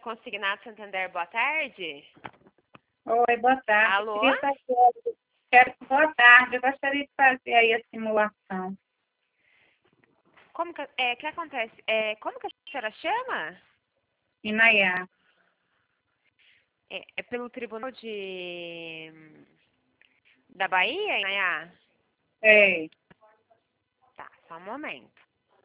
Consignado Santander, boa tarde. Oi, boa tarde. Alô? Boa tarde, eu gostaria de fazer aí a simulação. Como que acontece? Como que a senhora chama? Inaiá. É pelo Tribunal da Bahia, Inaiá? É. Tá, só um momento.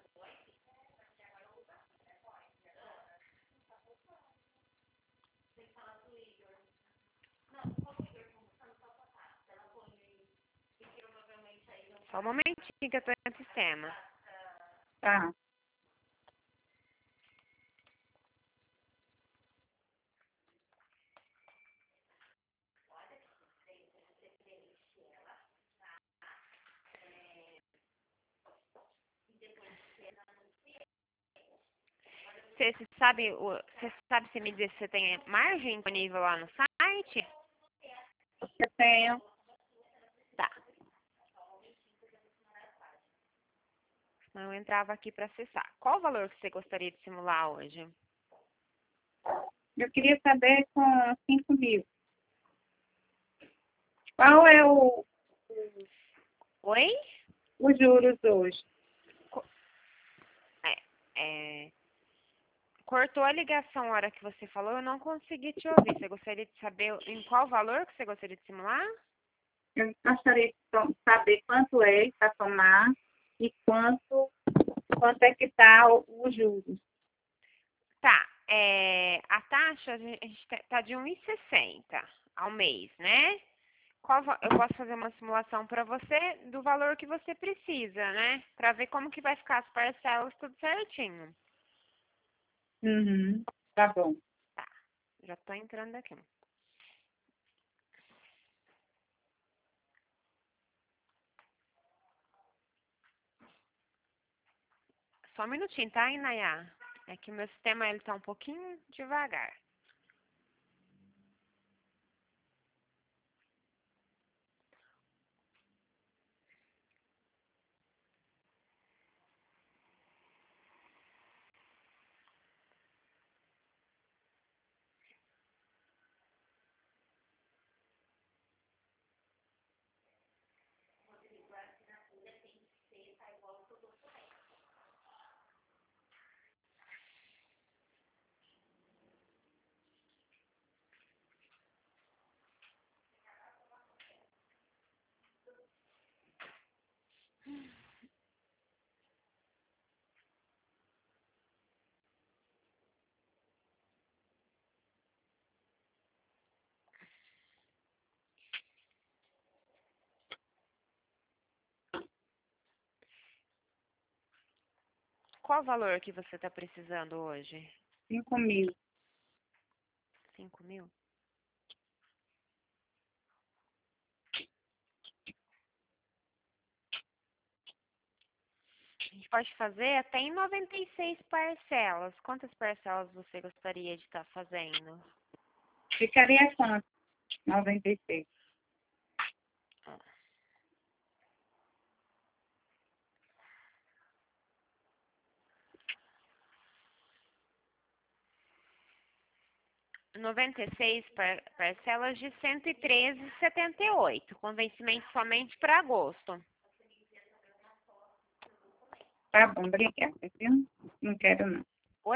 Só um momentinho que eu tô no sistema. Tá. Você sabe se me dizer se você tem margem disponível lá no site? Eu tenho. Tá. Eu entrava aqui para acessar. Qual o valor que você gostaria de simular hoje? Eu queria saber com 5 mil. Qual é Oi? os juros hoje? Cortou a ligação a hora que você falou, eu não consegui te ouvir. Você gostaria de saber em qual valor que você gostaria de simular? Eu gostaria de saber quanto é para tomar e quanto é que está os juros. Tá, a taxa a gente tá de 1,60 ao mês, né? Eu posso fazer uma simulação para você do valor que você precisa, né? Para ver como que vai ficar as parcelas tudo certinho. Uhum. Tá bom. Tá, já tô entrando aqui. Só um minutinho, tá, Inayá? É que o meu sistema ele tá um pouquinho devagar. Qual o valor que você tá precisando hoje? 5 mil. 5 mil? A gente pode fazer até em 96 parcelas. Quantas parcelas você gostaria de estar fazendo? Ficaria quanto? 96. Ó, 96 parcelas de 113,78, com vencimento somente para agosto. Tá bom, obrigada, viu? Não quero não.